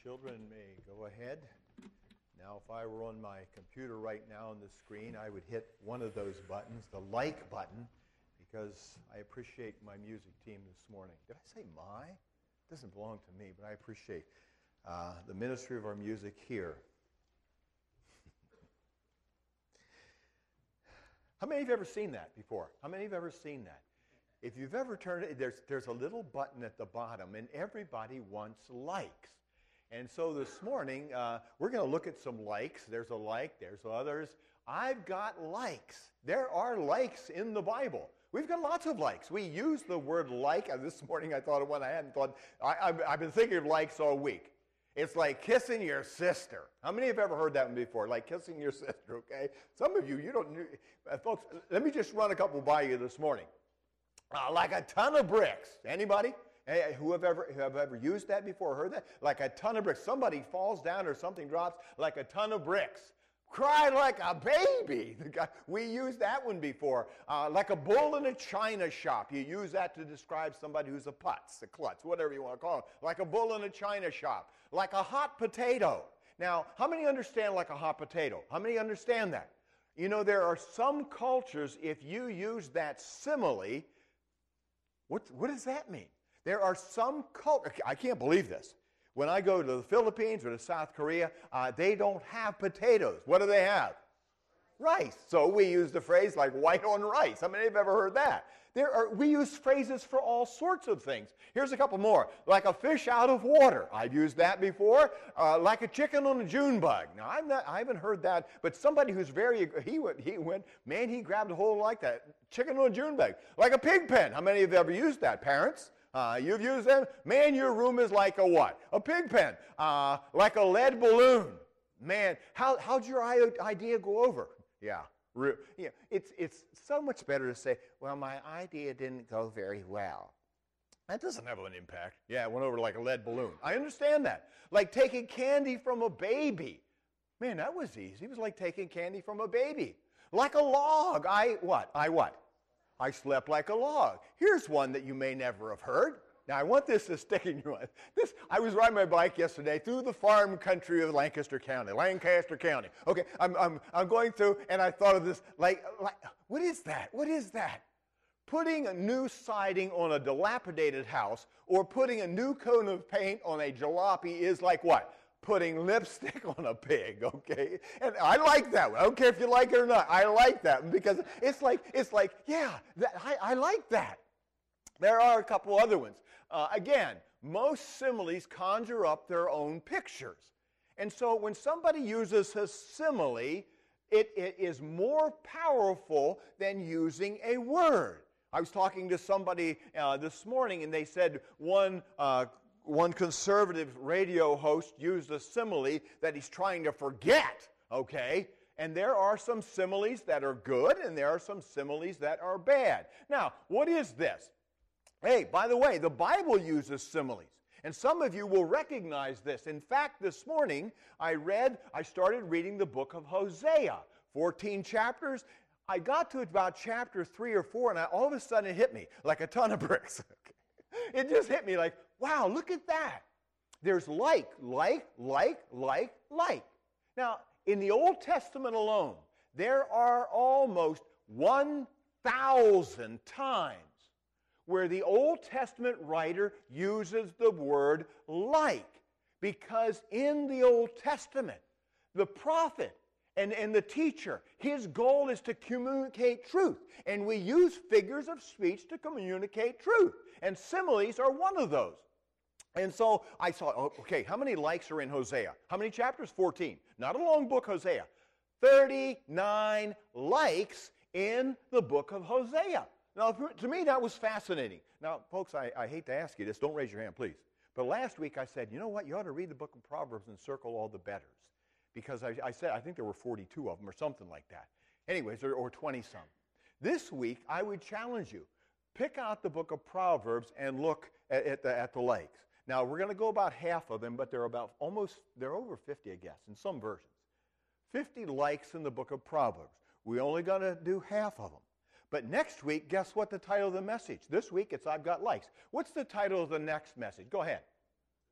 Children may go ahead. Now, if I were on my computer right now on the screen, I would hit one of those buttons, the like button, because I appreciate my music team this morning. Did I say my? It doesn't belong to me, but I appreciate the ministry of our music here. How many of you have ever seen that before? How many of you have ever seen that? If you've ever turned it, there's a little button at the bottom, and everybody wants likes. And so this morning, we're going to look at some likes. There's a like, there's others. I've got likes. There are likes in the Bible. We've got lots of likes. We use the word like. This morning I thought of one I hadn't thought. I've been thinking of likes all week. It's like kissing your sister. How many have ever heard that one before? Like kissing your sister, okay? Some of you don't. Folks, let me just run a couple by you this morning. Like a ton of bricks. Anybody? Hey, who have ever used that before, heard that? Like a ton of bricks. Somebody falls down or something drops, like a ton of bricks. Cry like a baby. We used that one before. Like a bull in a china shop. You use that to describe somebody who's a putz, a klutz, whatever you want to call them. Like a bull in a china shop. Like a hot potato. Now, how many understand like a hot potato? How many understand that? You know, there are some cultures, if you use that simile, what does that mean? There are some cultures, I can't believe this. When I go to the Philippines or to South Korea, they don't have potatoes. What do they have? Rice. So we use the phrase like white on rice. How many have ever heard that? We use phrases for all sorts of things. Here's a couple more. Like a fish out of water. I've used that before. Like a chicken on a June bug. Now, I haven't heard that, but somebody who's he grabbed a hold like that. Chicken on a June bug. Like a pig pen. How many have ever used that, parents? You've used them? Man, your room is like a what? A pig pen. Like a lead balloon. Man, how'd your idea go over? Yeah. It's so much better to say, well, my idea didn't go very well. That doesn't have an impact. Yeah, it went over like a lead balloon. I understand that. Like taking candy from a baby. Man, that was easy. It was like taking candy from a baby. Like a log. I slept like a log. Here's one that you may never have heard. Now, I want this to stick in your mind. I was riding my bike yesterday through the farm country of Lancaster County. Okay, I'm going through, and I thought of this, like what is that? What is that? Putting a new siding on a dilapidated house or putting a new coat of paint on a jalopy is like what? Putting lipstick on a pig, okay? And I like that one. I don't care if you like it or not. I like that one because it's like yeah, I like that. There are a couple other ones. Again, most similes conjure up their own pictures. And so when somebody uses a simile, it is more powerful than using a word. I was talking to somebody this morning, and they said one conservative radio host used a simile that he's trying to forget, okay? And there are some similes that are good, and there are some similes that are bad. Now, what is this? Hey, by the way, the Bible uses similes. And some of you will recognize this. In fact, this morning, I started reading the book of Hosea. 14 chapters. I got to about chapter 3 or 4, and all of a sudden it hit me like a ton of bricks. It just hit me like, wow, look at that. There's like. Now, in the Old Testament alone, there are almost 1,000 times where the Old Testament writer uses the word like, because in the Old Testament, the prophet and the teacher, his goal is to communicate truth. And we use figures of speech to communicate truth. And similes are one of those. And so I thought, okay, how many likes are in Hosea? How many chapters? 14. Not a long book, Hosea. 39 likes in the book of Hosea. Now, to me, that was fascinating. Now, folks, I hate to ask you this. Don't raise your hand, please. But last week I said, you know what? You ought to read the book of Proverbs and circle all the betters. Because I said, I think there were 42 of them or something like that. Anyways, or 20-some. This week, I would challenge you. Pick out the book of Proverbs and look at the likes. Now, we're going to go about half of them, but they're over 50, I guess, in some versions. 50 likes in the book of Proverbs. We're only going to do half of them. But next week, guess what the title of the message? This week, it's I've Got Likes. What's the title of the next message? Go ahead.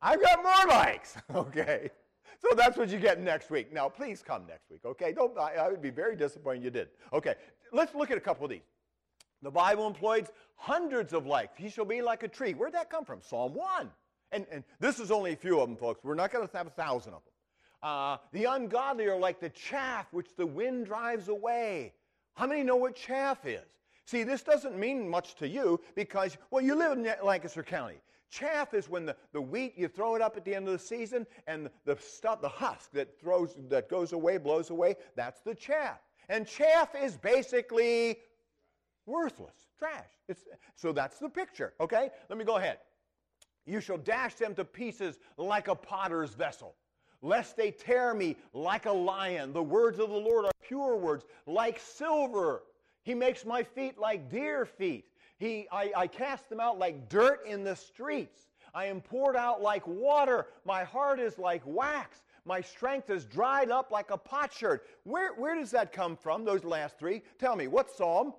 I've got more likes. Okay. So that's what you get next week. Now, please come next week, okay? I would be very disappointed you did. Okay, let's look at a couple of these. The Bible employs hundreds of likes. He shall be like a tree. Where'd that come from? Psalm 1. And this is only a few of them, folks. We're not going to have 1,000 of them. The ungodly are like the chaff which the wind drives away. How many know what chaff is? See, this doesn't mean much to you because, well, you live in Lancaster County. Chaff is when the wheat, you throw it up at the end of the season, and the husk that goes away, blows away, that's the chaff. And chaff is basically worthless, trash. So that's the picture, okay? Let me go ahead. You shall dash them to pieces like a potter's vessel, lest they tear me like a lion. The words of the Lord are pure words, like silver. He makes my feet like deer feet. I cast them out like dirt in the streets. I am poured out like water. My heart is like wax. My strength is dried up like a potsherd. Where does that come from, those last three? Tell me, what Psalm?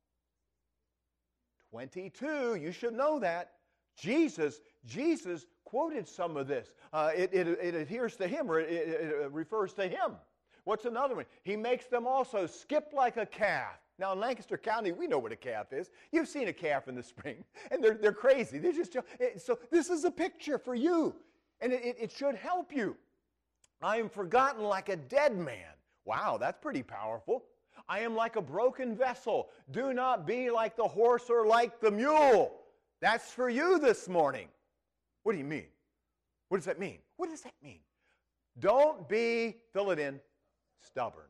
22. You should know that. Jesus quoted some of this. It adheres to him, or it refers to him. What's another one? He makes them also skip like a calf. Now, in Lancaster County, we know what a calf is. You've seen a calf in the spring, and they're crazy. So this is a picture for you, and it should help you. I am forgotten like a dead man. Wow, that's pretty powerful. I am like a broken vessel. Do not be like the horse or like the mule. That's for you this morning. What do you mean? What does that mean? What does that mean? Don't be, fill it in, stubborn.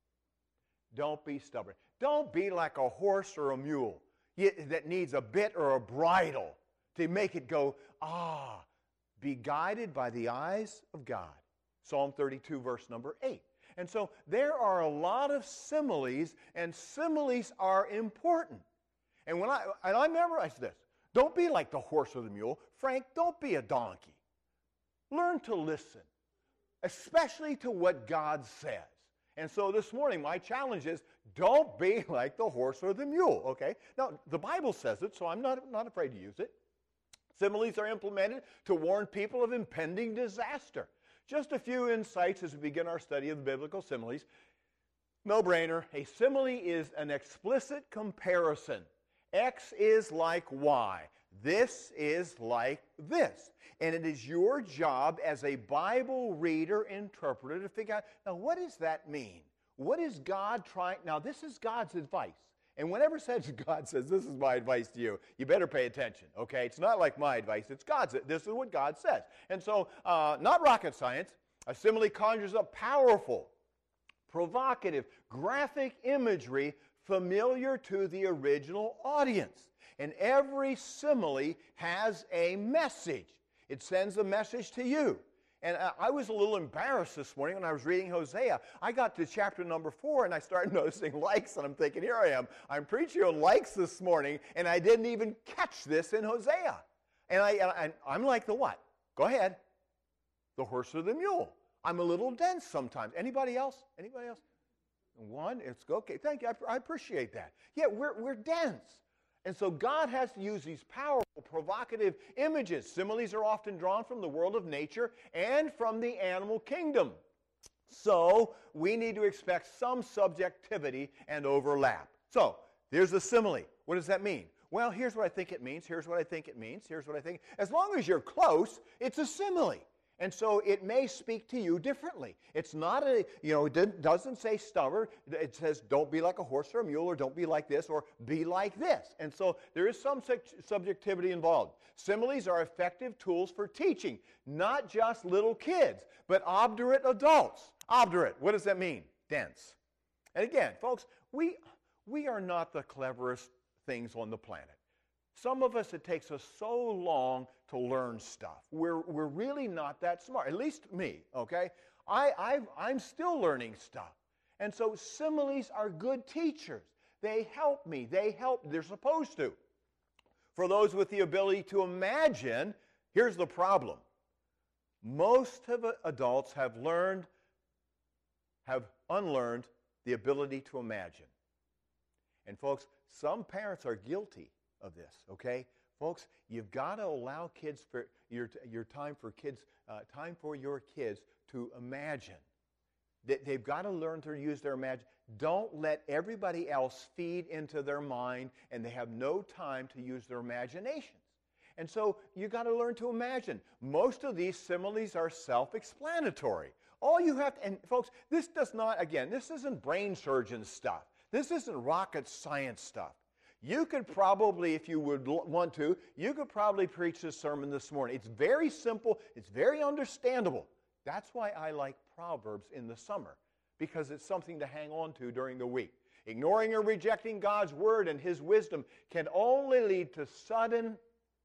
Don't be stubborn. Don't be like a horse or a mule that needs a bit or a bridle to make it go, ah. Be guided by the eyes of God. Psalm 32, verse number 8. And so there are a lot of similes, and similes are important. And I memorize this. Don't be like the horse or the mule. Frank, don't be a donkey. Learn to listen, especially to what God says. And so this morning, my challenge is, don't be like the horse or the mule, okay? Now, the Bible says it, so I'm not afraid to use it. Similes are implemented to warn people of impending disaster. Just a few insights as we begin our study of the biblical similes. No-brainer. A simile is an explicit comparison. X is like Y. This is like this. And it is your job as a Bible reader, interpreter, to figure out, now what does that mean? What is God trying? Now this is God's advice. And whenever God says, this is my advice to you, you better pay attention, okay? It's not like my advice, it's God's. This is what God says. And so, not rocket science, a simile conjures up powerful, provocative, graphic imagery familiar to the original audience. And every simile has a message. It sends a message to you. And I was a little embarrassed this morning when I was reading Hosea. I got to chapter number 4, and I started noticing likes, and I'm thinking, here I am. I'm preaching on likes this morning, and I didn't even catch this in Hosea. And I'm like the what? Go ahead. The horse or the mule. I'm a little dense sometimes. Anybody else? Anybody else? One? It's okay. Thank you. I appreciate that. Yeah, we're dense. And so God has to use these powerful, provocative images. Similes are often drawn from the world of nature and from the animal kingdom. So we need to expect some subjectivity and overlap. So here's a simile. What does that mean? Well, here's what I think it means. Here's what I think it means. Here's what I think. As long as you're close, it's a simile. And so it may speak to you differently. It's not it doesn't say stubborn. It says don't be like a horse or a mule, or don't be like this, or be like this. And so there is some subjectivity involved. Similes are effective tools for teaching, not just little kids, but obdurate adults. Obdurate, what does that mean? Dense. And again, folks, we are not the cleverest things on the planet. Some of us, it takes us so long to learn stuff. We're really not that smart, at least me, okay? I'm still learning stuff. And so similes are good teachers. They help me. They're supposed to. For those with the ability to imagine, here's the problem. Most of adults have unlearned the ability to imagine. And folks, some parents are guilty of this, okay? Folks, you've got to allow kids for your time for kids, time for your kids to imagine. They've got to learn to use their imagination. Don't let everybody else feed into their mind, and they have no time to use their imaginations. And so you've got to learn to imagine. Most of these similes are self-explanatory. All you have to, and folks, this isn't brain surgeon stuff. This isn't rocket science stuff. You could probably, if you would want to, you could probably preach this sermon this morning. It's very simple. It's very understandable. That's why I like Proverbs in the summer, because it's something to hang on to during the week. Ignoring or rejecting God's word and his wisdom can only lead to sudden,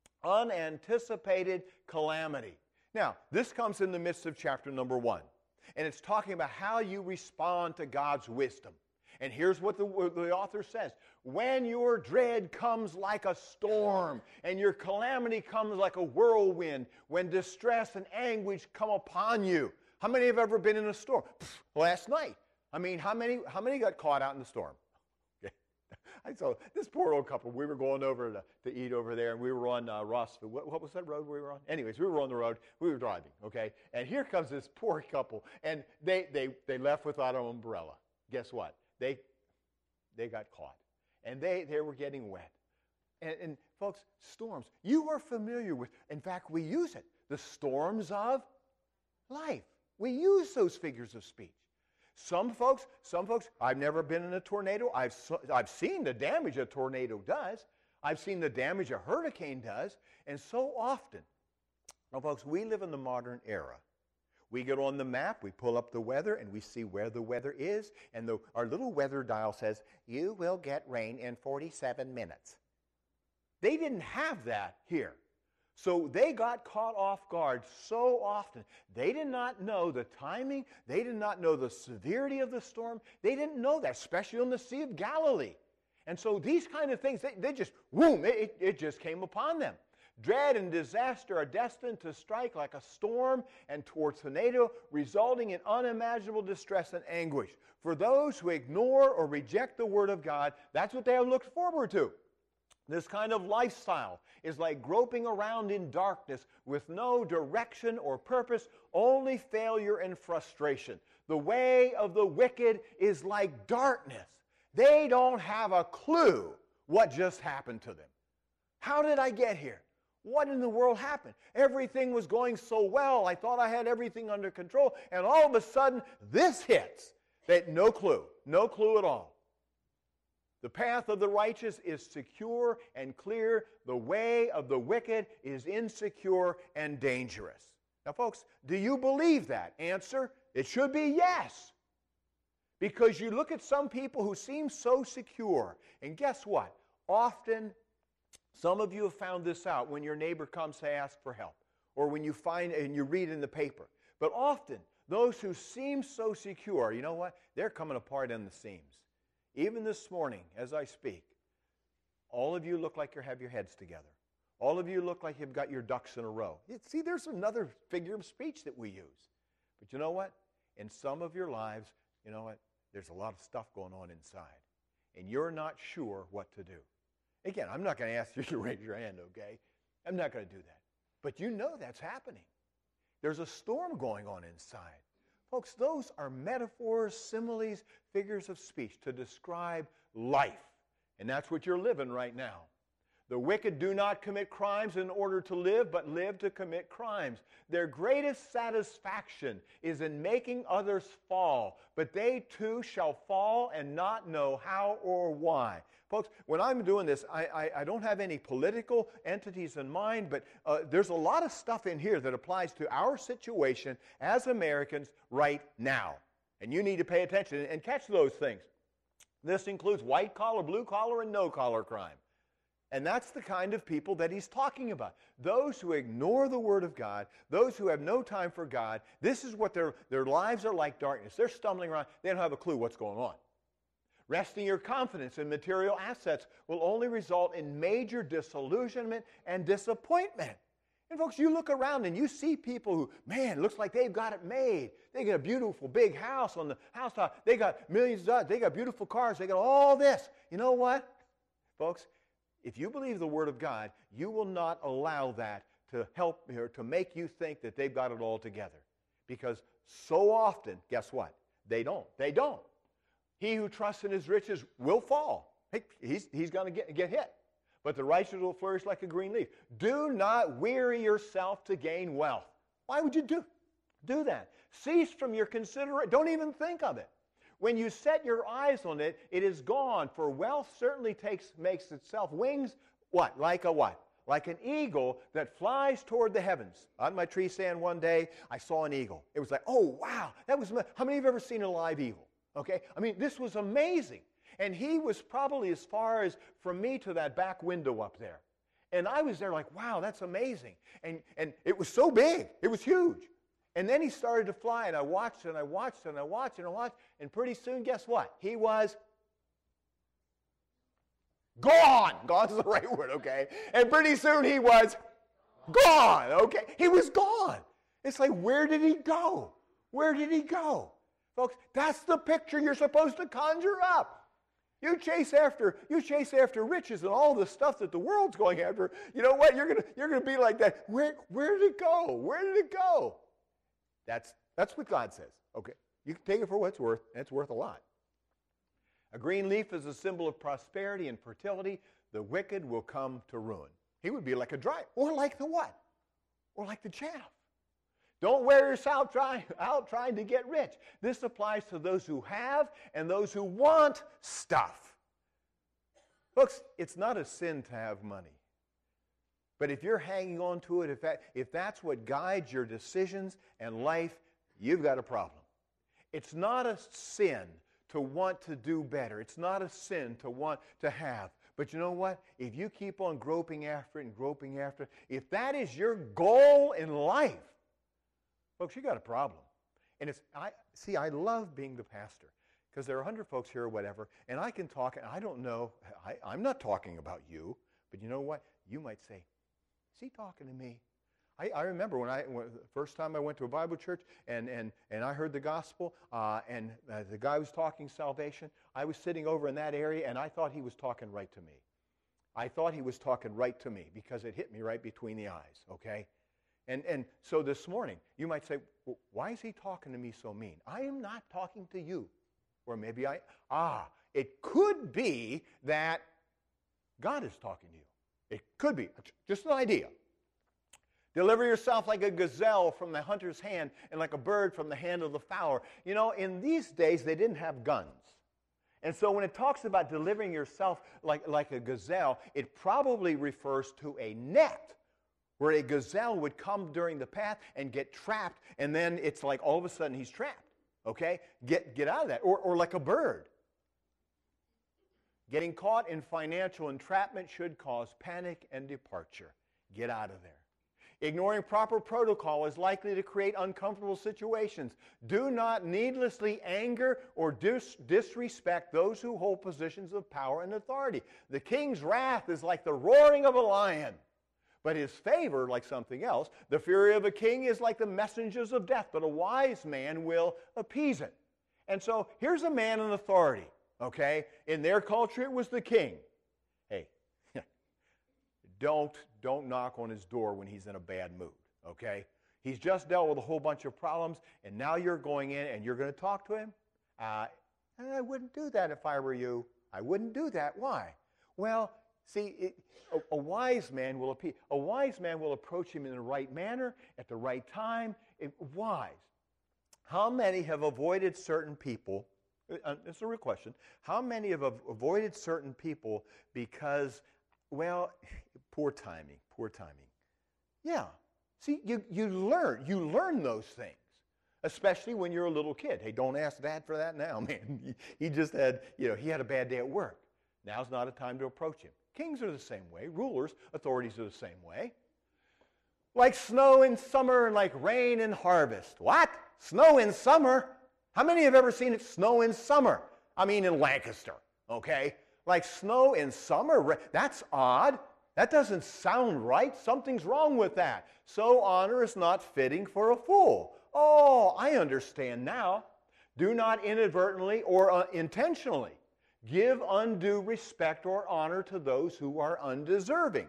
unanticipated calamity. Now, this comes in the midst of chapter number 1, and it's talking about how you respond to God's wisdom. And here's what the author says. When your dread comes like a storm and your calamity comes like a whirlwind, when distress and anguish come upon you. How many have ever been in a storm? Last night. I mean, how many got caught out in the storm? Okay. I saw this poor old couple. We were going over to eat over there, and we were on Rossville. What was that road we were on? Anyways, we were on the road. We were driving, okay? And here comes this poor couple, and they left without an umbrella. Guess what? They got caught, and they were getting wet. And folks, storms, you are familiar with, in fact, we use it, the storms of life. We use those figures of speech. Some folks, I've never been in a tornado. I've seen the damage a tornado does. I've seen the damage a hurricane does. And so often, now folks, we live in the modern era. We get on the map, we pull up the weather, and we see where the weather is. And our little weather dial says, you will get rain in 47 minutes. They didn't have that here. So they got caught off guard so often. They did not know the timing. They did not know the severity of the storm. They didn't know that, especially on the Sea of Galilee. And so these kind of things, they just, boom, it just came upon them. Dread and disaster are destined to strike like a storm and tornado, resulting in unimaginable distress and anguish. For those who ignore or reject the Word of God, that's what they have looked forward to. This kind of lifestyle is like groping around in darkness with no direction or purpose, only failure and frustration. The way of the wicked is like darkness. They don't have a clue what just happened to them. How did I get here? What in the world happened? Everything was going so well. I thought I had everything under control. And all of a sudden, this hits. No clue at all. The path of the righteous is secure and clear. The way of the wicked is insecure and dangerous. Now, folks, do you believe that? Answer, it should be yes. Because you look at some people who seem so secure, and guess what? Often, some of you have found this out when your neighbor comes to ask for help, or when you find and you read in the paper. But often, those who seem so secure, you know what? They're coming apart in the seams. Even this morning, as I speak, all of you look like you have your heads together. All of you look like you've got your ducks in a row. See, there's another figure of speech that we use. But you know what? In some of your lives, you know what? There's a lot of stuff going on inside. And you're not sure what to do. Again, I'm not going to ask you to raise your hand, okay? I'm not going to do that. But you know that's happening. There's a storm going on inside. Folks, those are metaphors, similes, figures of speech to describe life. And that's what you're living right now. The wicked do not commit crimes in order to live, but live to commit crimes. Their greatest satisfaction is in making others fall, but they too shall fall and not know how or why. Folks, when I'm doing this, I don't have any political entities in mind, but there's a lot of stuff in here that applies to our situation as Americans right now. And you need to pay attention and catch those things. This includes white collar, blue collar, and no collar crime. And that's the kind of people that he's talking about. Those who ignore the Word of God, those who have no time for God, this is what their lives are like darkness. They're stumbling around. They don't have a clue what's going on. Resting your confidence in material assets will only result in major disillusionment and disappointment. And folks, you look around and you see people who, man, looks like they've got it made. They got a beautiful big house on the housetop. They got millions of dollars. They got beautiful cars. They got all this. You know what, folks? if you believe the Word of God, you will not allow that to help or to make you think that they've got it all together. Because so often, guess what? They don't. They don't. He who trusts in his riches will fall. He's going to get hit. But the righteous will flourish like a green leaf. Do not weary yourself to gain wealth. Why would you do that? Cease from your consideration. Don't even think of it. When you set your eyes on it, it is gone. For wealth certainly makes itself wings. What? Like a what? Like an eagle that flies toward the heavens. On my tree stand one day, I saw an eagle. It was like, oh, wow. How many of you have ever seen a live eagle? Okay? I mean, this was amazing. And he was probably as far as from me to that back window up there. And I was there like, wow, that's amazing. And it was so big. It was huge. And then he started to fly, and I watched, and I watched, and I watched, and I watched. And pretty soon, guess what? He was gone. Gone is the right word, okay? And pretty soon he was gone, okay? He was gone. It's like, where did he go? Where did he go? Folks, that's the picture you're supposed to conjure up. You chase after riches and all the stuff that the world's going after. You know what? You're gonna be like that. Where did it go? Where did it go? That's what God says. Okay, you can take it for what it's worth, and it's worth a lot. A green leaf is a symbol of prosperity and fertility. The wicked will come to ruin. He would be like a dry, or like the what? Or like the chaff. Don't wear yourself out trying to get rich. This applies to those who have and those who want stuff. Folks, it's not a sin to have money. But if you're hanging on to it, if that's what guides your decisions and life, you've got a problem. It's not a sin to want to do better. It's not a sin to want to have. But you know what? If you keep on groping after it and groping after it, if that is your goal in life, folks, you got a problem. And I love being the pastor because there are 100 folks here or whatever, and I can talk, and I don't know, I'm not talking about you, but you know what? You might say, is he talking to me? I remember when the first time I went to a Bible church and I heard the gospel and the guy was talking salvation. I was sitting over in that area and I thought he was talking right to me. I thought he was talking right to me because it hit me right between the eyes, okay? And so this morning, you might say, well, why is he talking to me so mean? I am not talking to you. Or maybe it could be that God is talking to you. It could be. Just an idea. Deliver yourself like a gazelle from the hunter's hand and like a bird from the hand of the fowler. You know, in these days, they didn't have guns. And so when it talks about delivering yourself like a gazelle, it probably refers to a net where a gazelle would come during the path and get trapped, and then it's like all of a sudden he's trapped. Okay? Get out of that. Or like a bird. Getting caught in financial entrapment should cause panic and departure. Get out of there. Ignoring proper protocol is likely to create uncomfortable situations. Do not needlessly anger or disrespect those who hold positions of power and authority. The king's wrath is like the roaring of a lion, but his favor like something else. The fury of a king is like the messengers of death, but a wise man will appease it. And so here's a man in authority, okay? In their culture, it was the king. Hey, don't knock on his door when he's in a bad mood, okay? He's just dealt with a whole bunch of problems, and now you're going in and you're going to talk to him? I wouldn't do that if I were you. I wouldn't do that. Why? Well, see, a wise man will approach him in the right manner, at the right time. Wise. How many have avoided certain people? It's a real question. How many have avoided certain people because, well, poor timing. Yeah. See, you learn those things, especially when you're a little kid. Hey, don't ask Dad for that now, man. He just had, he had a bad day at work. Now's not a time to approach him. Kings are the same way. Rulers, authorities are the same way. Like snow in summer and like rain in harvest. What? Snow in summer? How many have ever seen it snow in summer? I mean in Lancaster, okay? Like snow in summer? That's odd. That doesn't sound right. Something's wrong with that. So honor is not fitting for a fool. Oh, I understand now. Do not inadvertently or intentionally Give undue respect or honor to those who are undeserving.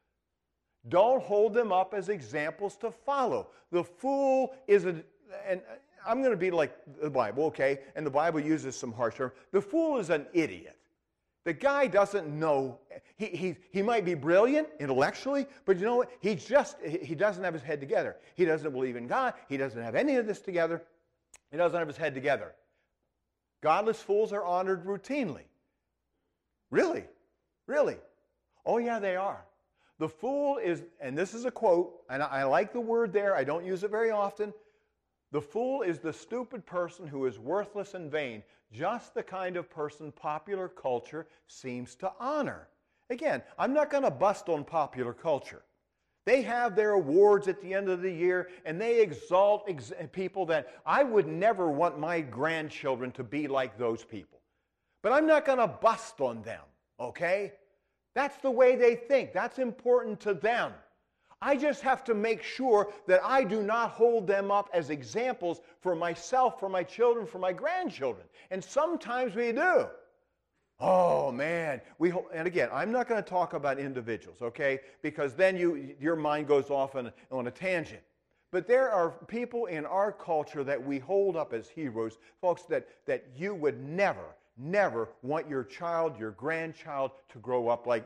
Don't hold them up as examples to follow. The fool is and I'm going to be like the Bible, okay? And the Bible uses some harsh terms. The fool is an idiot. The guy doesn't know. He might be brilliant intellectually, but you know what? He doesn't have his head together. He doesn't believe in God. He doesn't have any of this together. He doesn't have his head together. Godless fools are honored routinely. Really? Really? Oh, yeah, they are. The fool is, and this is a quote, and I like the word there. I don't use it very often. The fool is the stupid person who is worthless and vain, just the kind of person popular culture seems to honor. Again, I'm not going to bust on popular culture. They have their awards at the end of the year, and they exalt people that I would never want my grandchildren to be like those people. But I'm not going to bust on them, okay? That's the way they think. That's important to them. I just have to make sure that I do not hold them up as examples for myself, for my children, for my grandchildren. And sometimes we do. Oh, man. And again, I'm not going to talk about individuals, okay? Because then your mind goes off on a tangent. But there are people in our culture that we hold up as heroes, folks, that you would never want your child, your grandchild to grow up like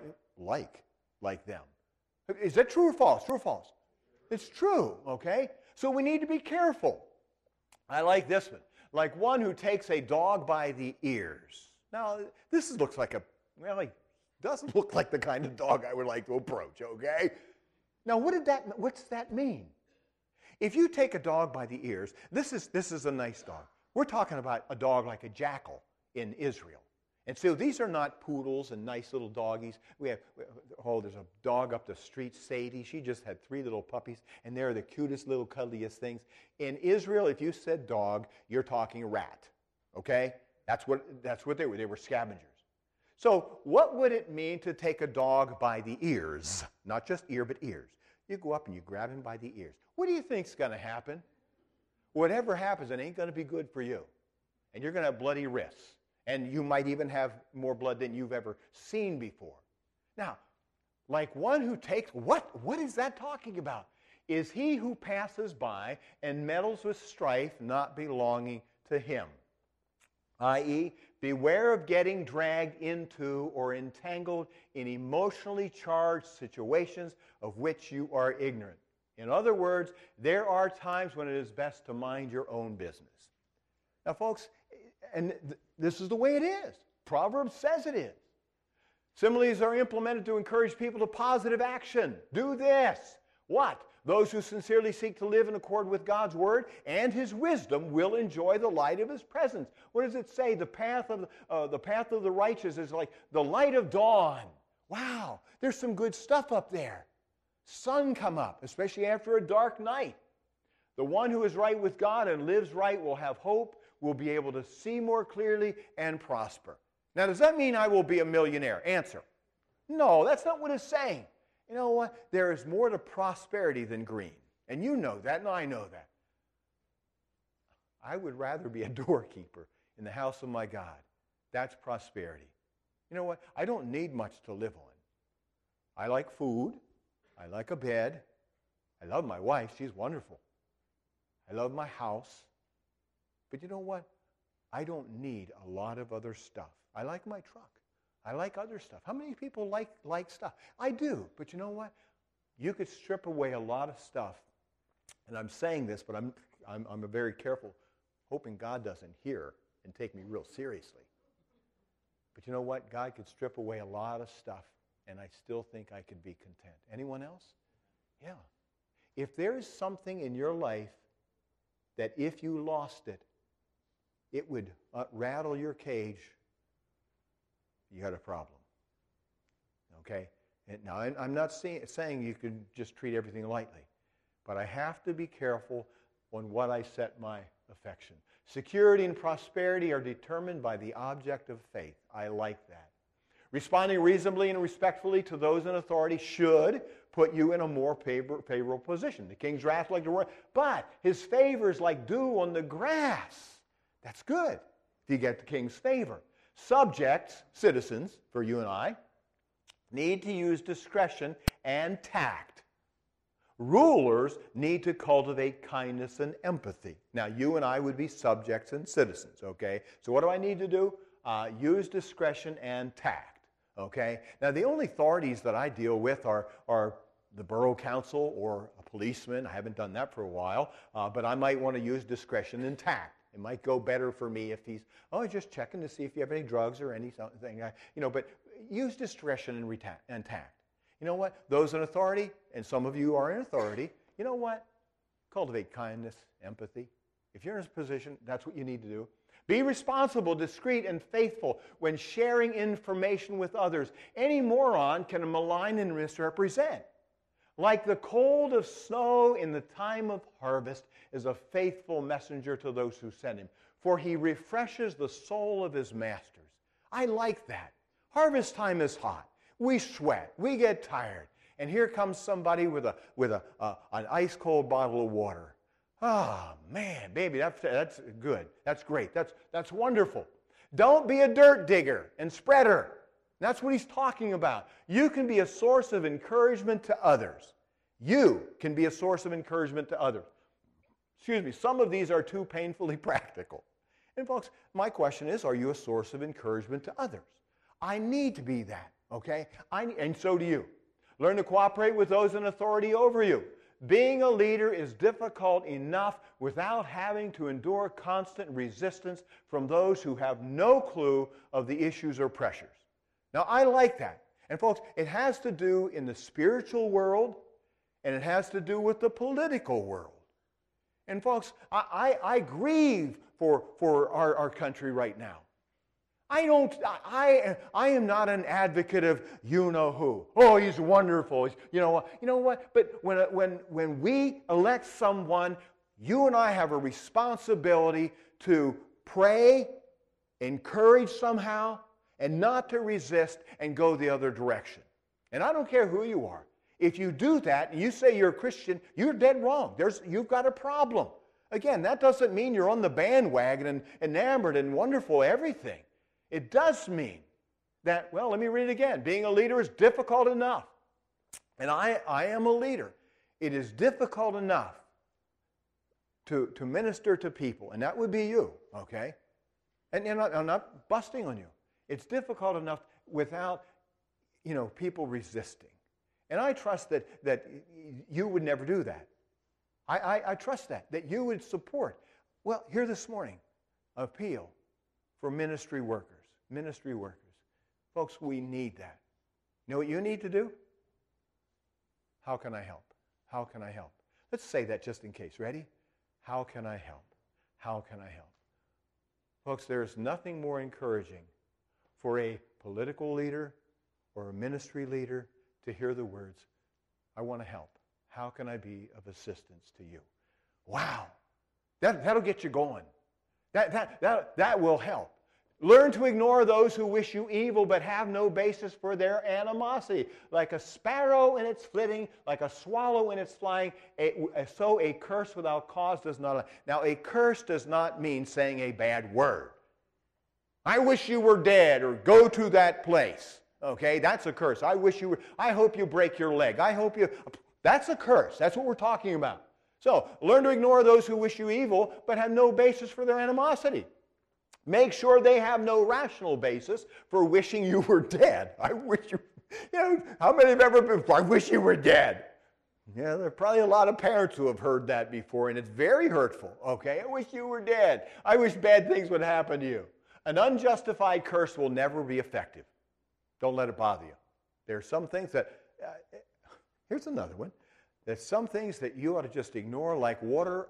them. Is that true or false? True or false? It's true, okay? So we need to be careful. I like this one. Like one who takes a dog by the ears. Now, this looks like it doesn't look like the kind of dog I would like to approach, okay? Now, what's that mean? If you take a dog by the ears, this is a nice dog. We're talking about a dog like a jackal in Israel. And so these are not poodles and nice little doggies. There's a dog up the street, Sadie. She just had 3 little puppies, and they're the cutest little cuddliest things. In Israel, if you said dog, you're talking rat, okay? That's what they were. They were scavengers. So what would it mean to take a dog by the ears? Not just ear, but ears. You go up and you grab him by the ears. What do you think's going to happen? Whatever happens, it ain't going to be good for you. And you're going to have bloody wrists. And you might even have more blood than you've ever seen before. Now, like one who takes, what is that talking about? Is he who passes by and meddles with strife not belonging to him? I.e., beware of getting dragged into or entangled in emotionally charged situations of which you are ignorant. In other words, there are times when it is best to mind your own business. Now, folks, and this is the way it is. Proverbs says it is. Similes are implemented to encourage people to positive action. Do this. What? Those who sincerely seek to live in accord with God's word and his wisdom will enjoy the light of his presence. What does it say? The path of the righteous is like the light of dawn. Wow, there's some good stuff up there. Sun come up, especially after a dark night. The one who is right with God and lives right will have hope, will be able to see more clearly and prosper. Now, does that mean I will be a millionaire? Answer. No, that's not what it's saying. You know what? There is more to prosperity than green. And you know that, and I know that. I would rather be a doorkeeper in the house of my God. That's prosperity. You know what? I don't need much to live on. I like food. I like a bed. I love my wife. She's wonderful. I love my house. But you know what? I don't need a lot of other stuff. I like my truck. I like other stuff. How many people like stuff? I do. But you know what? You could strip away a lot of stuff. And I'm saying this, but I'm very careful, hoping God doesn't hear and take me real seriously. But you know what? God could strip away a lot of stuff, and I still think I could be content. Anyone else? Yeah. If there's something in your life that if you lost it, it would rattle your cage, you had a problem. Okay? And now, I'm not saying you can just treat everything lightly, but I have to be careful on what I set my affection. Security and prosperity are determined by the object of faith. I like that. Responding reasonably and respectfully to those in authority should put you in a more favorable position. The king's wrath like the roar, but his favor is like dew on the grass. That's good if you get the king's favor. Subjects, citizens, for you and I, need to use discretion and tact. Rulers need to cultivate kindness and empathy. Now, you and I would be subjects and citizens, okay? So what do I need to do? Use discretion and tact, okay? Now, the only authorities that I deal with are the borough council or a policeman. I haven't done that for a while, but I might want to use discretion and tact. It might go better for me if he's, just checking to see if you have any drugs or anything, but use discretion and tact. You know what? Those in authority, and some of you are in authority, you know what? Cultivate kindness, empathy. If you're in a position, that's what you need to do. Be responsible, discreet, and faithful when sharing information with others. Any moron can malign and misrepresent. Like the cold of snow in the time of harvest is a faithful messenger to those who send him, for he refreshes the soul of his masters. I like that. Harvest time is hot. We sweat. We get tired. And here comes somebody with an ice-cold bottle of water. Oh, man, baby, that's good. That's great. That's wonderful. Don't be a dirt digger and spreader. That's what he's talking about. You can be a source of encouragement to others. You can be a source of encouragement to others. Excuse me, some of these are too painfully practical. And folks, my question is, are you a source of encouragement to others? I need to be that, okay? And so do you. Learn to cooperate with those in authority over you. Being a leader is difficult enough without having to endure constant resistance from those who have no clue of the issues or pressures. Now, I like that. And folks, it has to do in the spiritual world, and it has to do with the political world. And folks, I grieve for our country right now. I am not an advocate of you-know-who. Oh, he's wonderful. You know what? But when we elect someone, you and I have a responsibility to pray, encourage somehow, and not to resist and go the other direction. And I don't care who you are. If you do that and you say you're a Christian, you're dead wrong. You've got a problem. Again, that doesn't mean you're on the bandwagon and enamored and wonderful everything. It does mean that, well, let me read it again. Being a leader is difficult enough. And I am a leader. It is difficult enough to minister to people, and that would be you, okay? And I'm not busting on you. It's difficult enough without, people resisting. And I trust that you would never do that. I trust that you would support. Well, here this morning, appeal for ministry workers. Ministry workers. Folks, we need that. You know what you need to do? How can I help? How can I help? Let's say that just in case. Ready? How can I help? How can I help? Folks, there is nothing more encouraging for a political leader or a ministry leader to hear the words, I want to help. How can I be of assistance to you? Wow. That'll get you going. That will help. Learn to ignore those who wish you evil but have no basis for their animosity. Like a sparrow in its flitting, like a swallow in its flying, so a curse without cause does not. Now, a curse does not mean saying a bad word. I wish you were dead, or go to that place. Okay, that's a curse. I hope you break your leg. That's a curse. That's what we're talking about. So, learn to ignore those who wish you evil but have no basis for their animosity. Make sure they have no rational basis for wishing you were dead. I wish how many have ever been, I wish you were dead. Yeah, there are probably a lot of parents who have heard that before, and it's very hurtful, okay? I wish you were dead. I wish bad things would happen to you. An unjustified curse will never be effective. Don't let it bother you. There are some things that, here's another one. There's some things that you ought to just ignore like water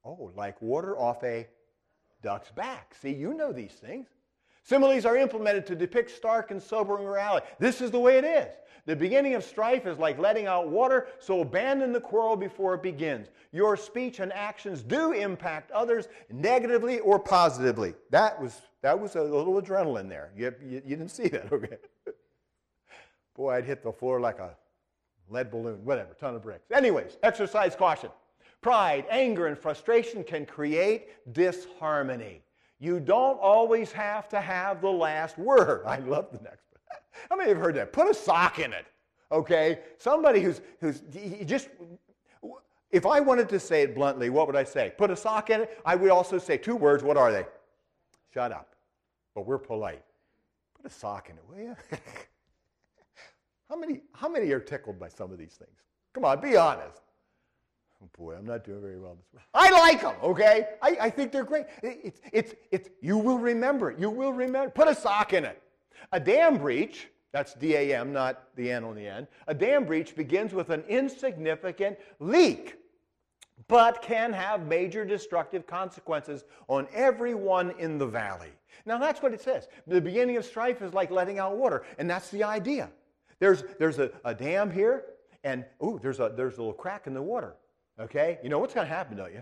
off a duck's back. See, you know these things. Similes are implemented to depict stark and sobering reality. This is the way it is. The beginning of strife is like letting out water, so abandon the quarrel before it begins. Your speech and actions do impact others negatively or positively. That was a little adrenaline there. You didn't see that, okay? Boy, I'd hit the floor like a lead balloon, whatever, ton of bricks. Anyways, exercise caution. Pride, anger, and frustration can create disharmony. You don't always have to have the last word. I love the next one. How many have heard that? Put a sock in it, okay? Somebody who's just, if I wanted to say it bluntly, what would I say? Put a sock in it? I would also say two words. What are they? Shut up. But we're polite. Put a sock in it, will you? How many are tickled by some of these things? Come on, be honest. Oh boy, I'm not doing very well this week. I like them, okay? I think they're great. You will remember it. You will remember. Put a sock in it. A dam breach, that's D-A-M, not the N on the end. A dam breach begins with an insignificant leak, but can have major destructive consequences on everyone in the valley. Now that's what it says. The beginning of strife is like letting out water, and that's the idea. There's a dam here, and there's a little crack in the water. Okay? You know what's going to happen, don't you?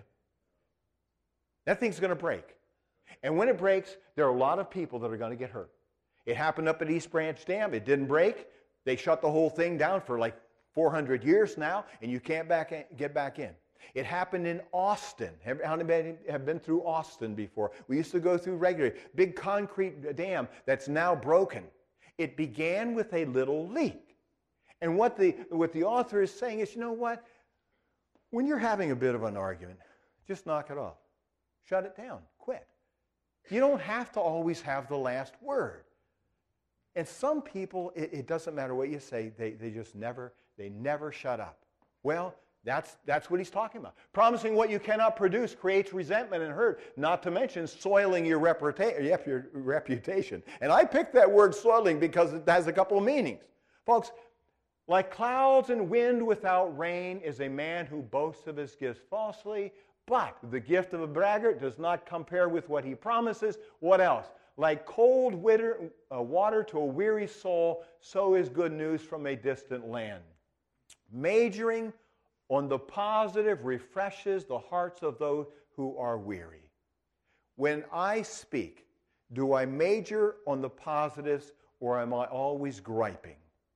That thing's going to break. And when it breaks, there are a lot of people that are going to get hurt. It happened up at East Branch Dam. It didn't break. They shut the whole thing down for like 400 years now, and you can't get back in. It happened in Austin. How many have been through Austin before? We used to go through regularly. Big concrete dam that's now broken. It began with a little leak. And what the author is saying is, you know what? When you're having a bit of an argument, just knock it off. Shut it down. Quit. You don't have to always have the last word. And some people, it doesn't matter what you say, they just never shut up. Well, that's what he's talking about. Promising what you cannot produce creates resentment and hurt, not to mention soiling your reputation. And I picked that word soiling because it has a couple of meanings. Folks, like clouds and wind without rain is a man who boasts of his gifts falsely, but the gift of a braggart does not compare with what he promises. What else? Like cold water to a weary soul, so is good news from a distant land. Majoring on the positive refreshes the hearts of those who are weary. When I speak, do I major on the positives or am I always griping?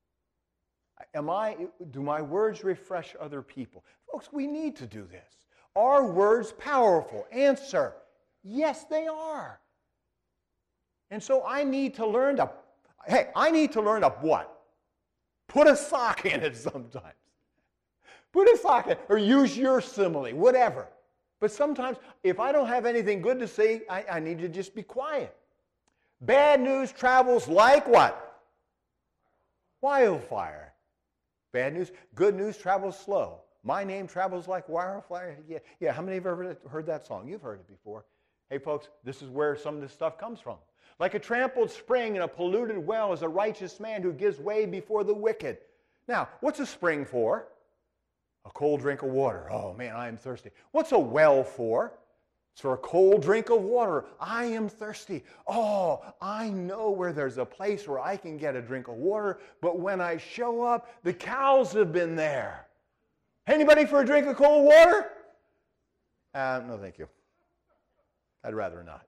Do my words refresh other people? Folks, we need to do this. Are words powerful? Answer, yes, they are. And so I need to learn to what? Put a sock in it sometimes. Put a sock in it, or use your simile, whatever. But sometimes, if I don't have anything good to say, I need to just be quiet. Bad news travels like what? Wildfire. Bad news. Good news travels slow. My name travels like wildfire. Yeah. How many have ever heard that song? You've heard it before. Hey, folks, this is where some of this stuff comes from. Like a trampled spring in a polluted well is a righteous man who gives way before the wicked. Now, what's a spring for? A cold drink of water. Oh, man, I am thirsty. What's a well for? It's for a cold drink of water. I am thirsty. Oh, I know where there's a place where I can get a drink of water, but when I show up, the cows have been there. Anybody for a drink of cold water? No, thank you. I'd rather not.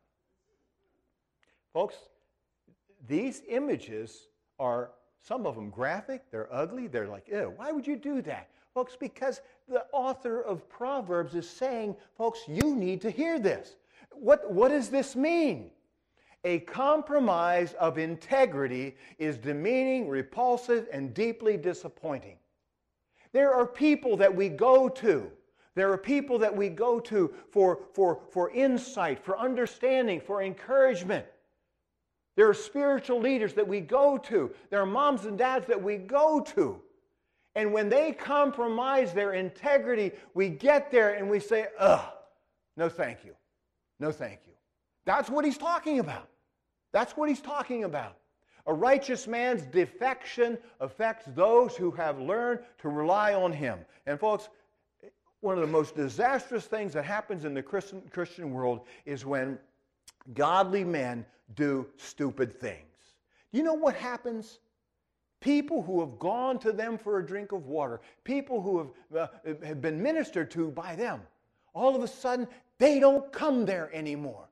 Folks, these images are, some of them graphic, they're ugly, they're like, ew, why would you do that? Folks, because the author of Proverbs is saying, folks, you need to hear this. What does this mean? A compromise of integrity is demeaning, repulsive, and deeply disappointing. There are people that we go to. There are people that we go to for insight, for understanding, for encouragement. There are spiritual leaders that we go to. There are moms and dads that we go to. And when they compromise their integrity, we get there and we say, ugh, no thank you. No thank you. That's what he's talking about. That's what he's talking about. A righteous man's defection affects those who have learned to rely on him. And folks, one of the most disastrous things that happens in the Christian world is when godly men do stupid things. Do you know what happens? People who have gone to them for a drink of water, people who have been ministered to by them, all of a sudden, they don't come there anymore.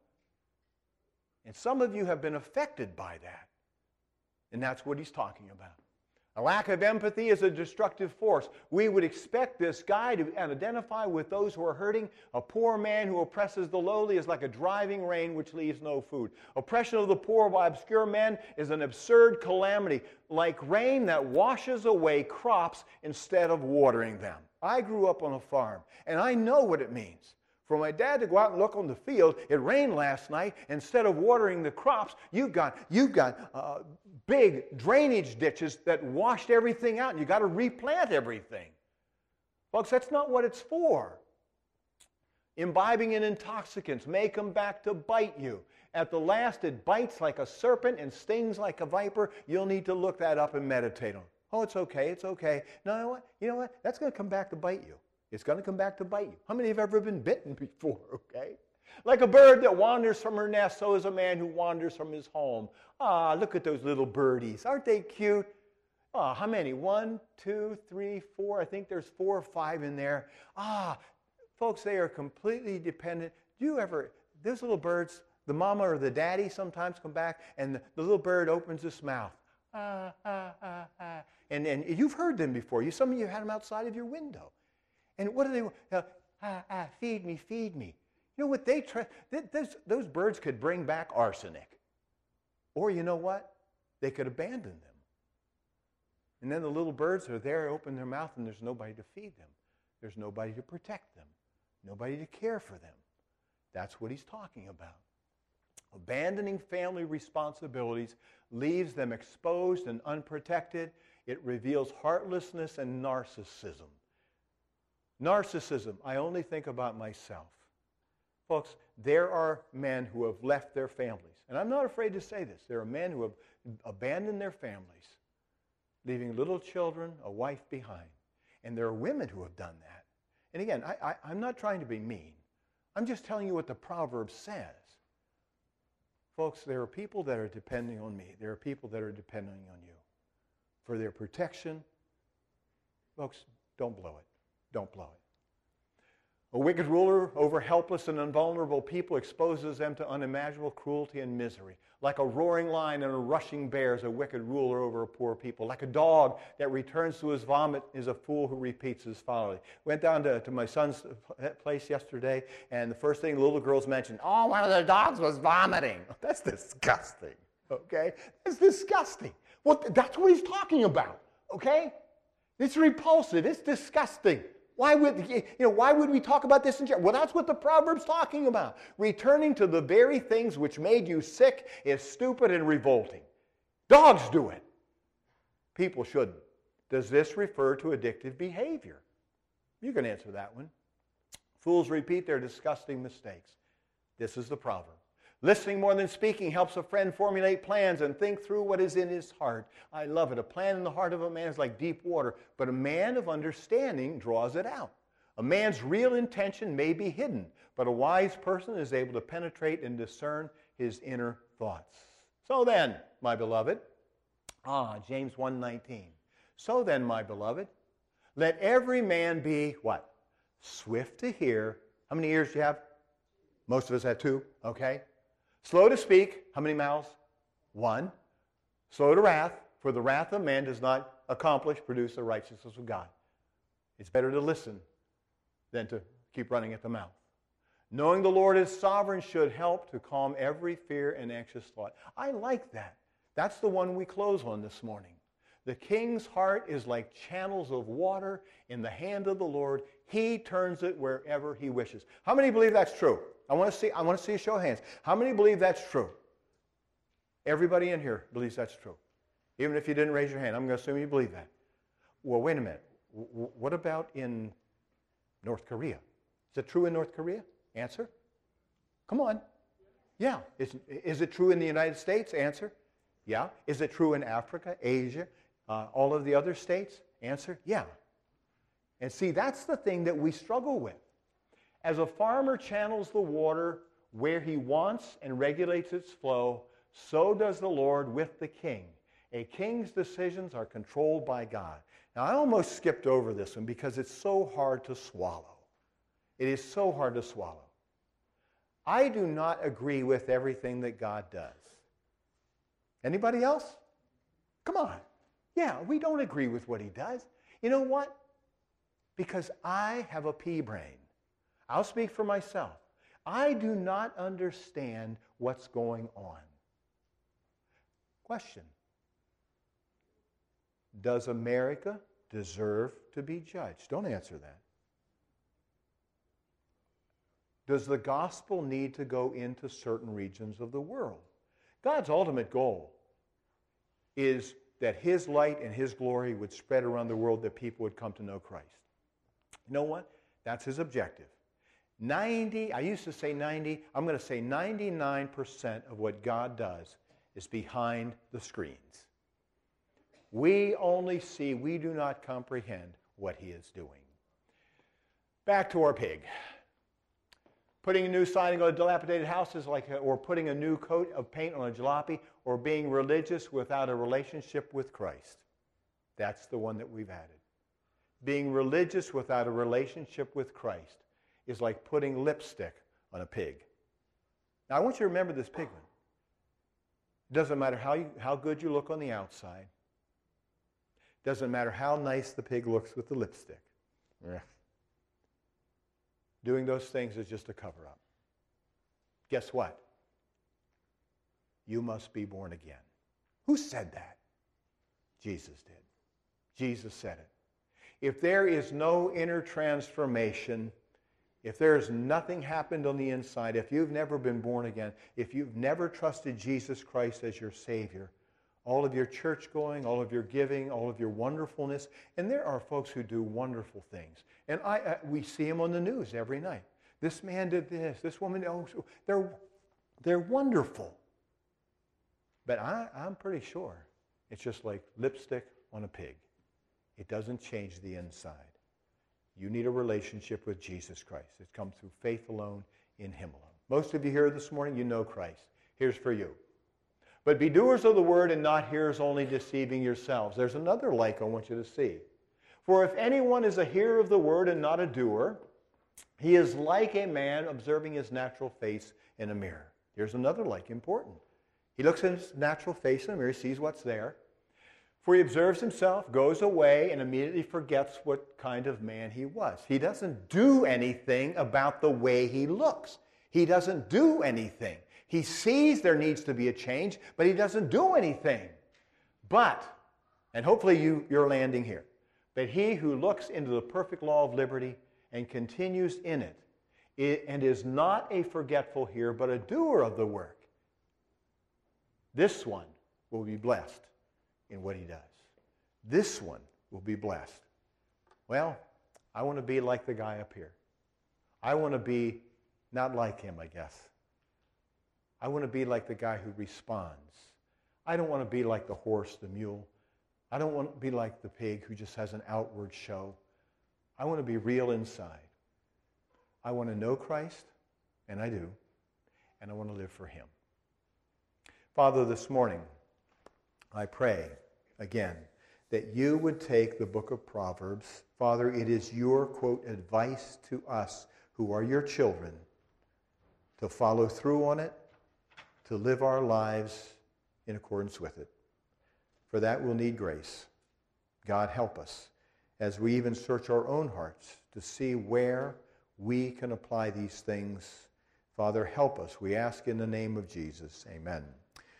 And some of you have been affected by that. And that's what he's talking about. A lack of empathy is a destructive force. We would expect this guy to identify with those who are hurting. A poor man who oppresses the lowly is like a driving rain which leaves no food. Oppression of the poor by obscure men is an absurd calamity, like rain that washes away crops instead of watering them. I grew up on a farm, and I know what it means. For my dad to go out and look on the field, it rained last night. Instead of watering the crops, you've got big drainage ditches that washed everything out, and you've got to replant everything. Folks, that's not what it's for. Imbibing in intoxicants may come back to bite you. At the last, it bites like a serpent and stings like a viper. You'll need to look that up and meditate on. Oh, it's okay, it's okay. No, you know what? That's going to come back to bite you. It's going to come back to bite you. How many have ever been bitten before, okay? Like a bird that wanders from her nest, so is a man who wanders from his home. Ah, look at those little birdies. Aren't they cute? Ah, how many? 1, 2, 3, 4. I think there's 4 or 5 in there. Ah, folks, they are completely dependent. Those little birds, the mama or the daddy sometimes come back, and the little bird opens its mouth. And you've heard them before. Some of you had them outside of your window. And what do they want? Feed me, feed me. You know what they try? Those birds could bring back arsenic. Or you know what? They could abandon them. And then the little birds are there, open their mouth, and there's nobody to feed them. There's nobody to protect them. Nobody to care for them. That's what he's talking about. Abandoning family responsibilities leaves them exposed and unprotected. It reveals heartlessness and narcissism. Narcissism, I only think about myself. Folks, there are men who have left their families. And I'm not afraid to say this. There are men who have abandoned their families, leaving little children, a wife behind. And there are women who have done that. And again, I'm not trying to be mean. I'm just telling you what the proverb says. Folks, there are people that are depending on me. There are people that are depending on you for their protection. Folks, don't blow it. Don't blow it. A wicked ruler over helpless and invulnerable people exposes them to unimaginable cruelty and misery. Like a roaring lion and a rushing bear is a wicked ruler over a poor people. Like a dog that returns to his vomit is a fool who repeats his folly. Went down to my son's place yesterday, and the first thing the little girls mentioned, oh, one of the dogs was vomiting. That's disgusting, okay? That's disgusting. Well, that's what he's talking about, okay? It's repulsive. It's disgusting. Why would we talk about this in church? Well, that's what the Proverb's talking about. Returning to the very things which made you sick is stupid and revolting. Dogs do it. People shouldn't. Does this refer to addictive behavior? You can answer that one. Fools repeat their disgusting mistakes. This is the proverb. Listening more than speaking helps a friend formulate plans and think through what is in his heart. I love it. A plan in the heart of a man is like deep water, but a man of understanding draws it out. A man's real intention may be hidden, but a wise person is able to penetrate and discern his inner thoughts. So then, my beloved, James 1:19. So then, my beloved, let every man be what? Swift to hear. How many ears do you have? Most of us have 2, okay? Slow to speak. How many mouths? 1. Slow to wrath, for the wrath of man does not produce the righteousness of God. It's better to listen than to keep running at the mouth. Knowing the Lord is sovereign should help to calm every fear and anxious thought. I like that. That's the one we close on this morning. The king's heart is like channels of water in the hand of the Lord. He turns it wherever he wishes. How many believe that's true? I want to see a show of hands. How many believe that's true? Everybody in here believes that's true. Even if you didn't raise your hand, I'm going to assume you believe that. Well, wait a minute. What about in North Korea? Is it true in North Korea? Answer. Come on. Yeah. Is it true in the United States? Answer. Yeah. Is it true in Africa, Asia, all of the other states? Answer. Yeah. And see, that's the thing that we struggle with. As a farmer channels the water where he wants and regulates its flow, so does the Lord with the king. A king's decisions are controlled by God. Now, I almost skipped over this one because it's so hard to swallow. It is so hard to swallow. I do not agree with everything that God does. Anybody else? Come on. Yeah, we don't agree with what he does. You know what? Because I have a pea brain. I'll speak for myself. I do not understand what's going on. Question. Does America deserve to be judged? Don't answer that. Does the gospel need to go into certain regions of the world? God's ultimate goal is that his light and his glory would spread around the world, that people would come to know Christ. You know what? That's his objective. I used to say 90, I'm going to say 99% of what God does is behind the screens. We only see, we do not comprehend what he is doing. Back to our pig. Putting a new siding on a dilapidated house is like, or putting a new coat of paint on a jalopy, or being religious without a relationship with Christ. That's the one that we've added. Being religious without a relationship with Christ is like putting lipstick on a pig. Now, I want you to remember this pigment. It doesn't matter how good you look on the outside. It doesn't matter how nice the pig looks with the lipstick. Doing those things is just a cover-up. Guess what? You must be born again. Who said that? Jesus did. Jesus said it. If there is no inner transformation, if there's nothing happened on the inside, if you've never been born again, if you've never trusted Jesus Christ as your Savior, all of your church going, all of your giving, all of your wonderfulness, and there are folks who do wonderful things. And we see them on the news every night. This man did this, this woman, they're wonderful. But I'm pretty sure it's just like lipstick on a pig. It doesn't change the inside. You need a relationship with Jesus Christ. It comes through faith alone, in him alone. Most of you here this morning, you know Christ. Here's for you. But be doers of the word and not hearers only, deceiving yourselves. There's another like I want you to see. For if anyone is a hearer of the word and not a doer, he is like a man observing his natural face in a mirror. Here's another like, important. He looks at his natural face in the mirror, sees what's there. For he observes himself, goes away, and immediately forgets what kind of man he was. He doesn't do anything about the way he looks. He doesn't do anything. He sees there needs to be a change, but he doesn't do anything. But, and hopefully you're landing here, but he who looks into the perfect law of liberty and continues in it, and is not a forgetful hearer, but a doer of the work, this one will be blessed in what he does. This one will be blessed. Well, I want to be like the guy up here. I want to be not like him, I guess. I want to be like the guy who responds. I don't want to be like the horse, the mule. I don't want to be like the pig who just has an outward show. I want to be real inside. I want to know Christ, and I do, and I want to live for him. Father, this morning, I pray, again, that you would take the book of Proverbs. Father, it is your, quote, advice to us who are your children to follow through on it, to live our lives in accordance with it. For that we'll need grace. God, help us as we even search our own hearts to see where we can apply these things. Father, help us. We ask in the name of Jesus. Amen.